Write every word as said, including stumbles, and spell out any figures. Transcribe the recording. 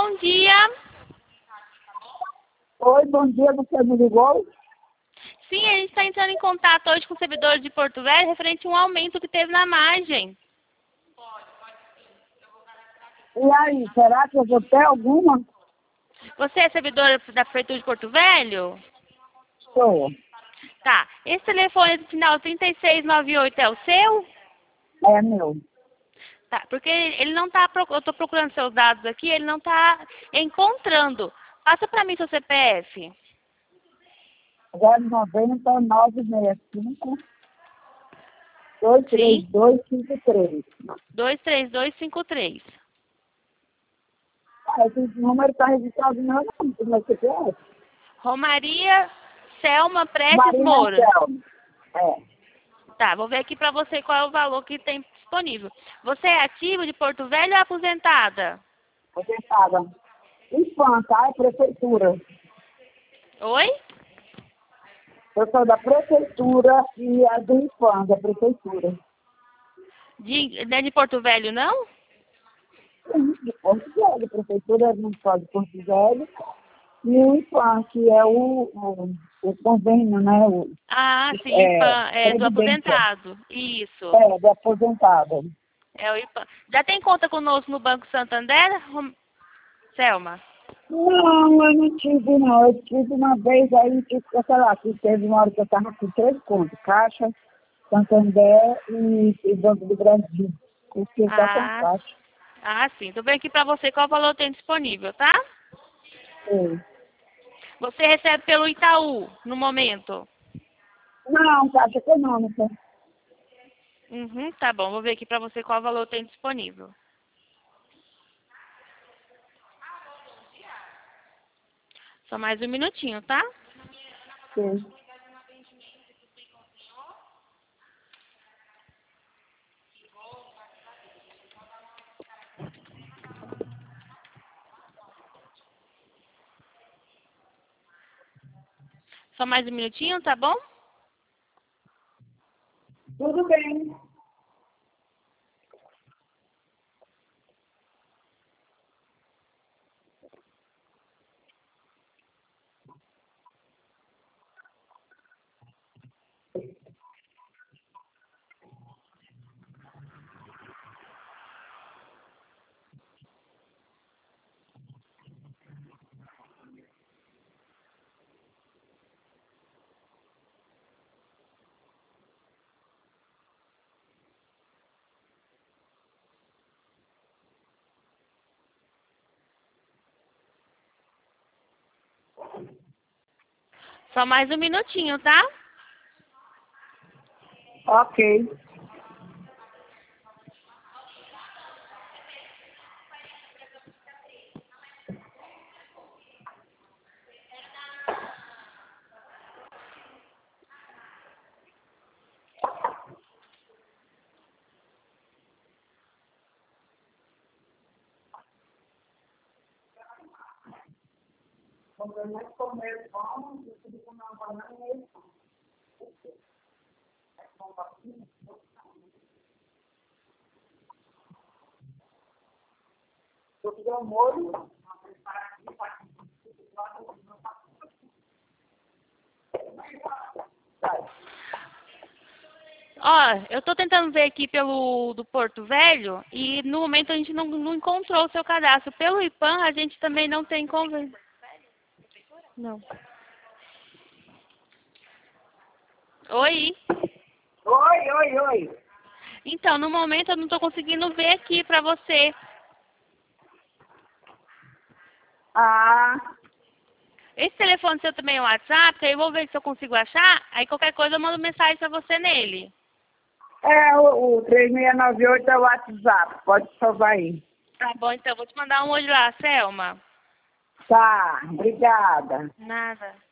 bom dia. Oi, bom dia, você me ligou? Sim, a gente está entrando em contato hoje com o servidor de Porto Velho referente a um aumento que teve na margem. E aí, será que eu vou ter alguma? Você é servidor da Prefeitura de Porto Velho? Sou. Tá. Esse telefone do final trinta e seis noventa e oito é o seu? É meu. Tá, porque ele não tá, eu estou procurando seus dados aqui, ele não está encontrando. Passa para mim seu C P F. zero noventa, nove seis cinco, dois três Sim? dois cinco três. dois três dois cinco três. Ah, esse número está registrado no meu nome, no meu C P F. Romaria Selma Prestes Marina Moura. Selma. É, Tá, vou ver aqui para você qual é o valor que tem disponível. Você é ativa de Porto Velho ou é aposentada? você paga. IPAN, tá? É prefeitura. Oi? Eu sou da prefeitura e a do IPAN, da prefeitura. De, não é de Porto Velho, não? Sim, de Porto Velho, prefeitura municipal de Porto Velho. E o IPAN, que é o, o, o convênio, né? O, Ah, sim, é, IPAN, é do previdência. aposentado. Isso. É, de aposentada. É o IPAN. Já tem conta conosco no Banco Santander, Rom- Selma? Não, eu não tive, não. Eu tive uma vez aí, que, sei lá, que teve uma hora que eu estava com três contas, Caixa, Santander e, e Banco do Brasil. Eu fiquei só com a Ah, Caixa. ah, sim. Tô vendo aqui para você qual valor tem disponível, tá? Sim. Você recebe pelo Itaú, no momento. Não, Caixa Econômica. Uhum, tá bom. Vou ver aqui para você qual valor tem disponível. Só mais um minutinho, tá? Sim. Só mais um minutinho, tá bom? Tudo bem. Só mais um minutinho, tá? Ok. Eu fiz um molho. Ó, eu tô tentando ver aqui pelo do Porto Velho e no momento a gente não, não encontrou o seu cadastro. Pelo IPAN a gente também não tem convênio. Não. Oi? Oi, oi, oi. Então, no momento eu não tô conseguindo ver aqui pra você. Ah, Esse telefone seu também é o WhatsApp, aí eu vou ver se eu consigo achar, aí qualquer coisa eu mando mensagem pra você nele. é o, o três seis nove oito é o WhatsApp. Pode salvar aí. Tá bom, então, vou te mandar um hoje lá, Selma. Tá, obrigada. Nada.